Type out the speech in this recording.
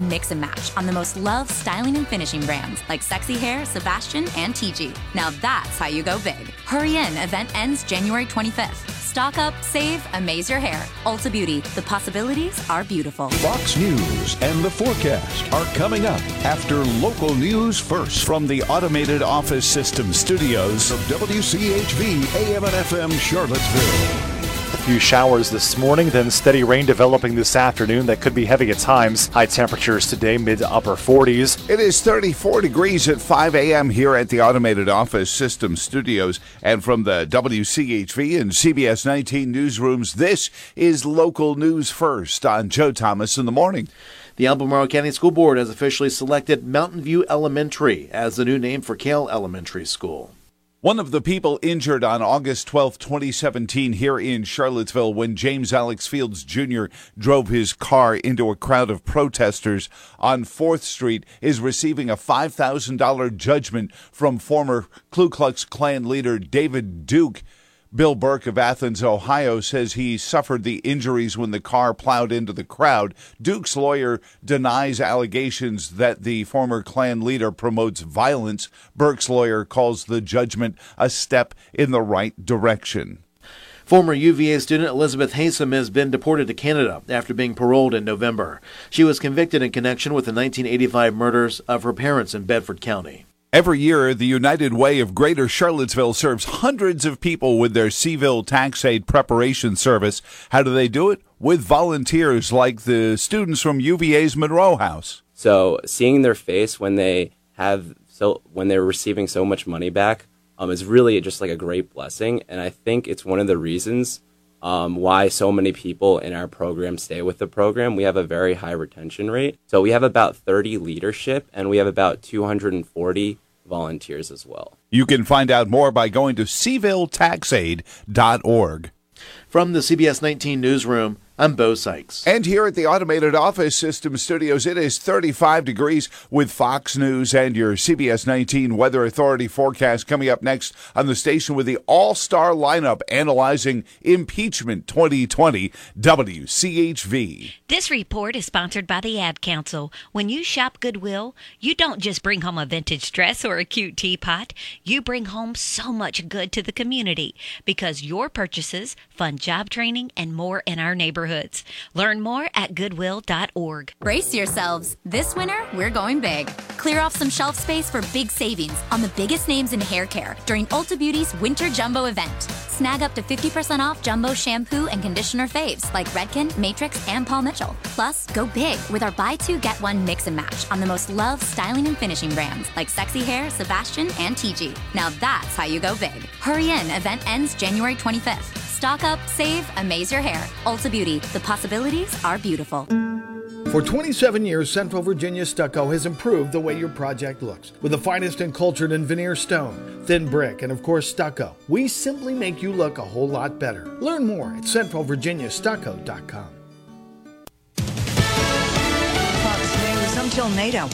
Mix and match on the most loved styling and finishing brands like Sexy Hair, Sebastian, and TG. Now that's how you go big. Hurry in. Event ends January 25th. Stock up, save, amaze your hair. Ulta Beauty. The possibilities are beautiful. Fox News and the forecast are coming up after local news first from the Automated Office System studios of WCHV AM and FM Charlottesville. A few showers this morning, then steady rain developing this afternoon that could be heavy at times. High temperatures today, mid to upper 40s. It is 34 degrees at 5 a.m. here at the Automated Office System studios. And from the WCHV and CBS 19 newsrooms, this is Local News First on Joe Thomas in the Morning. The Albemarle County School Board has officially selected Mountain View Elementary as the new name for Cale Elementary School. One of the people injured on August 12, 2017 here in Charlottesville when James Alex Fields Jr. drove his car into a crowd of protesters on 4th Street is receiving a $5,000 judgment from former Ku Klux Klan leader David Duke. Bill Burke of Athens, Ohio, says he suffered the injuries when the car plowed into the crowd. Duke's lawyer denies allegations that the former Klan leader promotes violence. Burke's lawyer calls the judgment a step in the right direction. Former UVA student Elizabeth Haysom has been deported to Canada after being paroled in November. She was convicted in connection with the 1985 murders of her parents in Bedford County. Every year, the United Way of Greater Charlottesville serves hundreds of people with their Seville Tax Aid preparation service. How do they do it? With volunteers like the students from UVA's Monroe House. So seeing their face when they're receiving so much money back is really just like a great blessing. And I think it's one of the reasons why so many people in our program stay with the program. We have a very high retention rate. So we have about 30 leadership and we have about 240 volunteers as well. You can find out more by going to SevilleTaxAid.org. From the CBS 19 newsroom, I'm Bo Sykes. And here at the Automated Office System studios, it is 35 degrees with Fox News and your CBS 19 Weather Authority forecast coming up next on the station with the all-star lineup analyzing impeachment 2020 WCHV. This report is sponsored by the Ad Council. When you shop Goodwill, you don't just bring home a vintage dress or a cute teapot. You bring home so much good to the community because your purchases fund job training and more in our neighborhoods. Learn more at goodwill.org. Brace yourselves. This winter, we're going big. Clear off some shelf space for big savings on the biggest names in hair care during Ulta Beauty's Winter Jumbo event. Snag up to 50% off Jumbo shampoo and conditioner faves like Redken, Matrix, and Paul Mitchell. Plus, go big with our buy two, get one mix and match on the most loved styling and finishing brands like Sexy Hair, Sebastian, and TG. Now that's how you go big. Hurry in. Event ends January 25th. Stock up, save, amaze your hair. Ulta Beauty. The possibilities are beautiful. For 27 years, Central Virginia Stucco has improved the way your project looks. With the finest in cultured and veneer stone, thin brick, and of course stucco, we simply make you look a whole lot better. Learn more at centralvirginiastucco.com. Fox News, I'm Jill Nato.